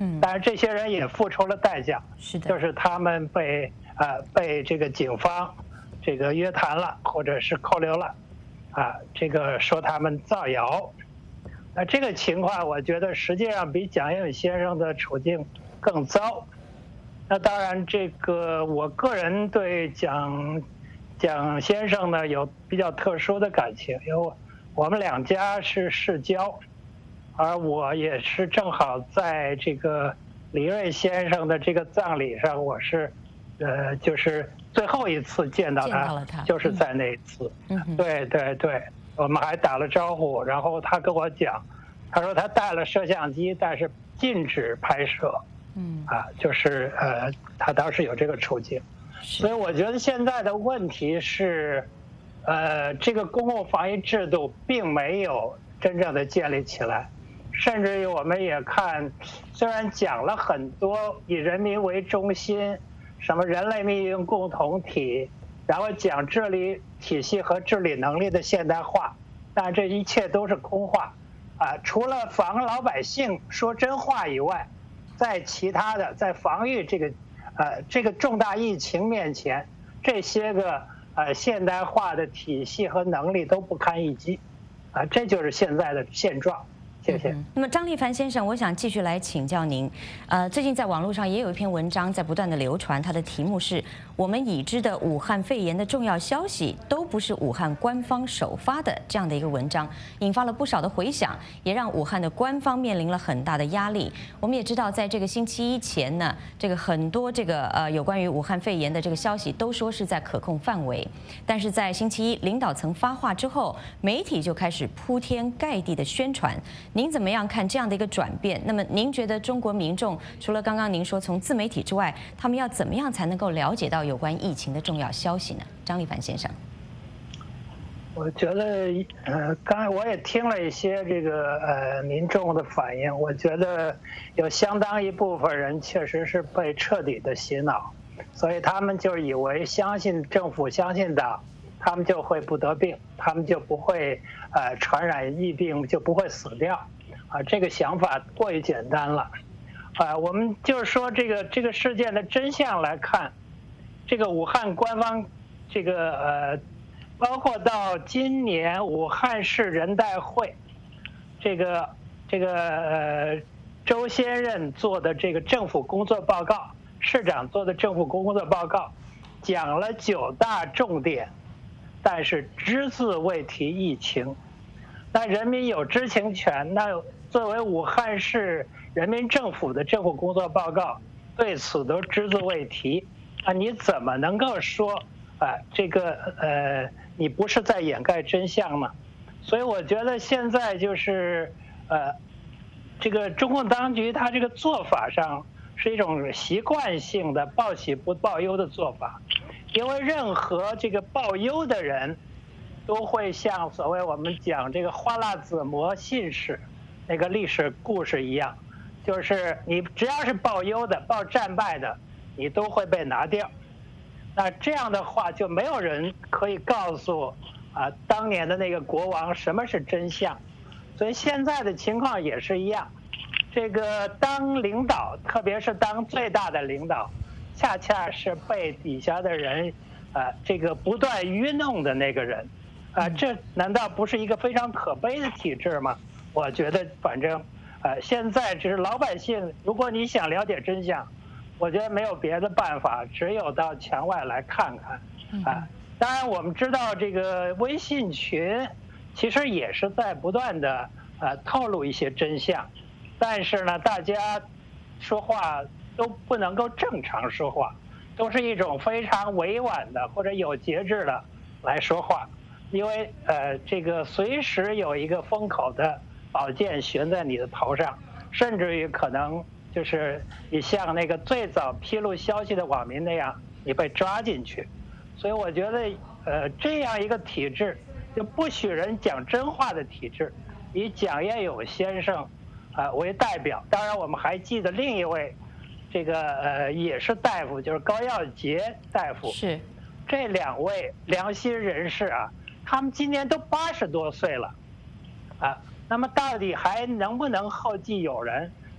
嗯， 但是这些人也付出了代价， 是的， 就是他们被呃被这个警方这个约谈了，或者是扣留了，啊，这个说他们造谣。那这个情况，我觉得实际上比蒋英勇先生的处境更糟。那当然，这个我个人对蒋蒋先生呢有比较特殊的感情，因为我们两家是世交，而我也是正好在这个李瑞先生的这个葬礼上，我是呃就是最后一次见到他， 见到了他就是在那一次。 嗯， 对对对，我们还打了招呼，然后他跟我讲，他说他带了摄像机，但是禁止拍摄。 嗯啊，就是呃，他当时有这个处境，所以我觉得现在的问题是，呃，这个公共防疫制度并没有真正的建立起来，甚至于我们也看，虽然讲了很多以人民为中心，什么人类命运共同体，然后讲治理体系和治理能力的现代化，但这一切都是空话，啊，除了防老百姓说真话以外。在其他的，在防御这个，呃，这个重大疫情面前，这些个呃现代化的体系和能力都不堪一击，啊，这就是现在的现状。谢谢。 嗯、那么张立凡先生，我想继续来请教您。呃，最近在网络上也有一篇文章在不断的流传，它的题目是“我们已知的武汉肺炎的重要消息都不是武汉官方首发的”这样的一个文章，引发了不少的回响，也让武汉的官方面临了很大的压力。我们也知道，在这个星期一前呢，这个很多这个呃有关于武汉肺炎的这个消息都说是在可控范围，但是在星期一领导层发话之后，媒体就开始铺天盖地的宣传。您怎么样看这样的一个转变？那么您觉得中国民众除了刚刚您说从自媒体之外，他们要怎么样才能够了解到有关疫情的重要消息呢？张立凡先生， 我觉得，呃，刚才我也听了一些这个呃民众的反应，我觉得有相当一部分人确实是被彻底的洗脑，所以他们就以为相信政府、相信党，他们就会不得病，他们就不会呃传染疫病，就不会死掉，啊，这个想法过于简单了，啊，我们就是说这个这个事件的真相来看，这个武汉官方这个呃，包括到今年武汉市人代会，这个这个呃周先任做的这个政府工作报告，市长做的政府工作报告，讲了九大重点。但是只字未提疫情，那人民有知情权。那作为武汉市人民政府的政府工作报告，对此都只字未提，啊，你怎么能够说啊这个呃你不是在掩盖真相呢？所以我觉得现在就是呃这个中共当局它这个做法上是一种习惯性的报喜不报忧的做法。因为任何这个报忧的人，都会像所谓我们讲这个花剌子模信史那个历史故事一样，就是你只要是报忧的、报战败的，你都会被拿掉。那这样的话，就没有人可以告诉啊当年的那个国王什么是真相。所以现在的情况也是一样，这个当领导，特别是当最大的领导。恰恰是被底下的人，啊，这个不断愚弄的那个人，啊，这难道不是一个非常可悲的体制吗？我觉得，反正，呃，现在只是老百姓，如果你想了解真相，我觉得没有别的办法，只有到墙外来看看，啊，当然我们知道这个微信群，其实也是在不断的呃透露一些真相，但是呢，大家说话。都不能够正常说话，都是一种非常委婉的或者有节制的来说话，因为呃这个随时有一个封口的宝剑悬在你的头上，甚至于可能就是你像那个最早披露消息的网民那样，你被抓进去。所以我觉得呃这样一个体制，就不许人讲真话的体制，以蒋彦勇先生啊、呃、为代表。当然我们还记得另一位。这个呃也是大夫，就是高耀杰大夫。 是， 这两位良心人士啊，他们今年都八十多岁了，啊，那么到底还能不能后继有人？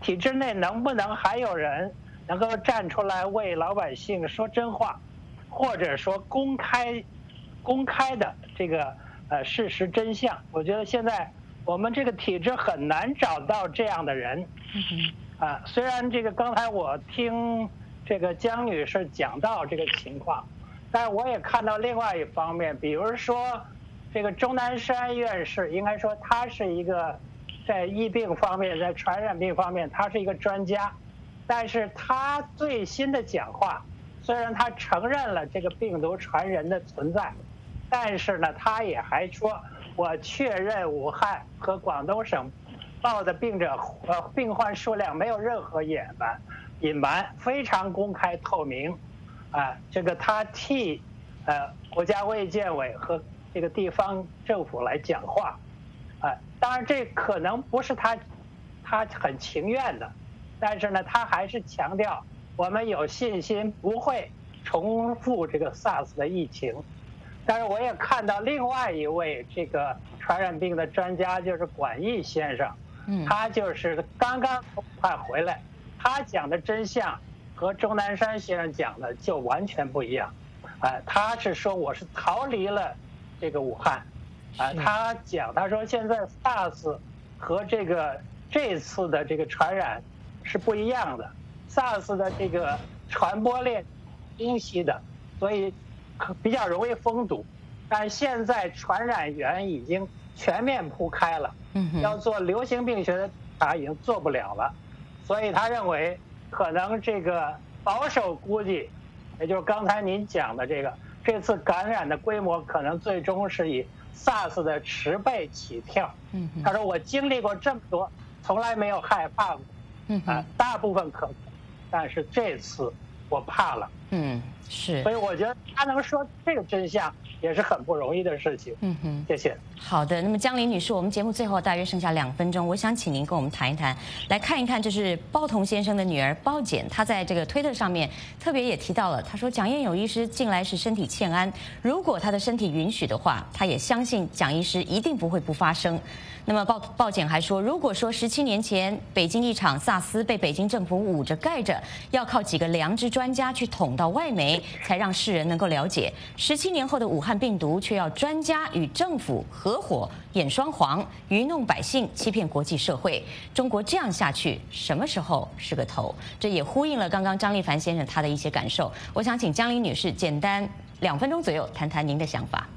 体制内能不能还有人能够站出来为老百姓说真话，或者说公开公开的这个呃事实真相？我觉得现在我们这个体制很难找到这样的人。啊，虽然这个刚才我听这个江女士讲到这个情况，但是我也看到另外一方面，比如说这个钟南山院士，应该说他是一个在疫病方面，在传染病方面，他是一个专家，但是他最新的讲话，虽然他承认了这个病毒传人的存在，但是呢，他也还说，我确认武汉和广东省报的病者呃病患数量没有任何隐瞒，隐瞒非常公开透明，啊，这个他替呃国家卫健委和这个地方政府来讲话，啊，当然这可能不是他他很情愿的，但是呢，他还是强调我们有信心不会重复这个 SARS 的疫情。但是我也看到另外一位这个传染病的专家，就是管毅先生。他就是刚刚从武汉回来，他讲的真相和钟南山先生讲的就完全不一样，啊，他是说我是逃离了这个武汉，啊，他讲他说现在 SARS 和这个这次的这个传染是不一样的 ，SARS 的这个传播链清晰的，所以比较容易封堵，但现在传染源已经全面铺开了。要做流行病学的查已经做不了了，所以他认为可能这个保守估计，也就是刚才您讲的这个，这次感染的规模可能最终是以 SARS 的十倍起跳。他说我经历过这么多，从来没有害怕过，啊，大部分可，但是这次我怕了。 嗯，是。 所以我觉得他能说这个真相也是很不容易的事情。 嗯哼， 谢谢。 好的，那么江林女士，我们节目最后大约剩下两分钟，我想请您跟我们谈一谈，来看一看，这是包同先生的女儿包简，她在这个推特上面特别也提到了，她说蒋彦勇医师近来是身体欠安，如果他的身体允许的话，她也相信蒋医师一定不会不发声。那么鲍鲍简还说，如果说十七年前北京一场萨斯被北京政府捂着盖着，要靠几个良知专家去捅到外媒，才让世人能够了解，十七年后的武汉病毒却要专家与政府合伙演双簧，愚弄百姓，欺骗国际社会。中国这样下去，什么时候是个头？这也呼应了刚刚张立凡先生他的一些感受。我想请江林女士简单两分钟左右谈谈您的想法。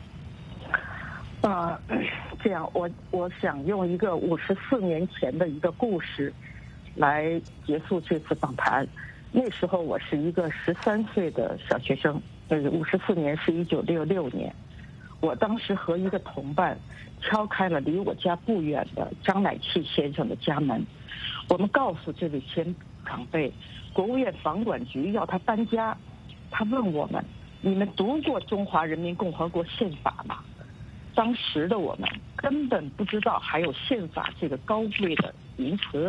啊、呃，这样，我我想用一个五十四年前的一个故事来结束这次访谈。那时候我是一个十三岁的小学生，呃，五十四年是一九六六年。我当时和一个同伴敲开了离我家不远的张乃器先生的家门，我们告诉这位前长辈，国务院房管局要他搬家。他问我们：“你们读过《中华人民共和国宪法》吗？”当时的我们根本不知道还有宪法这个高贵的名词。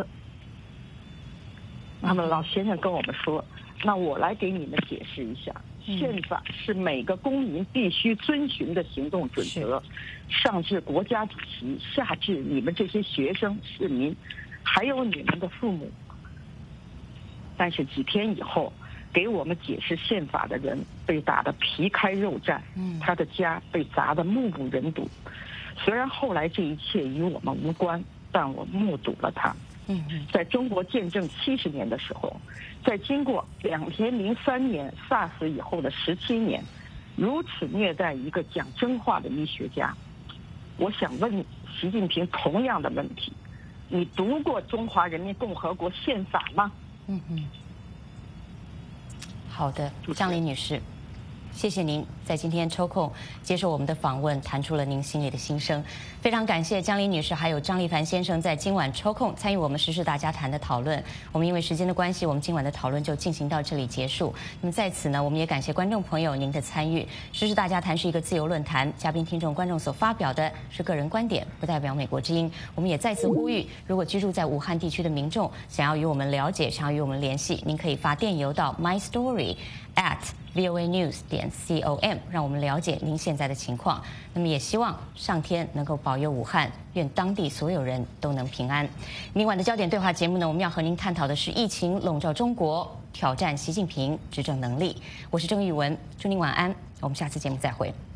那么老先生跟我们说，那我来给你们解释一下，宪法是每个公民必须遵循的行动准则，上至国家主席，下至你们这些学生市民，还有你们的父母。但是几天以后，给我们解释宪法的人被打得皮开肉绽，他的家被砸得目不忍睹。虽然后来这一切与我们无关，但我目睹了它。在中国建政七十年的时候，在经过两千零三年 SARS 以后的十七年，如此虐待一个讲真话的医学家，我想问习近平同样的问题：你读过《中华人民共和国宪法》吗？ 嗯嗯。好的，张林女士，谢谢您在今天抽空接受我们的访问，谈出了您心里的心声。非常感谢江林女士还有张立凡先生在今晚抽空参与我们时事大家谈的讨论。我们因为时间的关系，我们今晚的讨论就进行到这里结束。那么在此呢，我们也感谢观众朋友您的参与。时事大家谈是一个自由论坛，嘉宾、听众、观众所发表的是个人观点，不代表美国之音。我们也再次呼吁，如果居住在武汉地区的民众想要与我们了解，想要与我们联系，您可以发电邮到 my story at voa news 点点 com， 让我们了解您现在的情况。那么也希望上天能够保佑武汉，愿当地所有人都能平安。明晚的焦点对话节目呢，我们要和您探讨的是疫情笼罩中国，挑战习近平执政能力。我是郑玉文，祝您晚安，我们下次节目再会。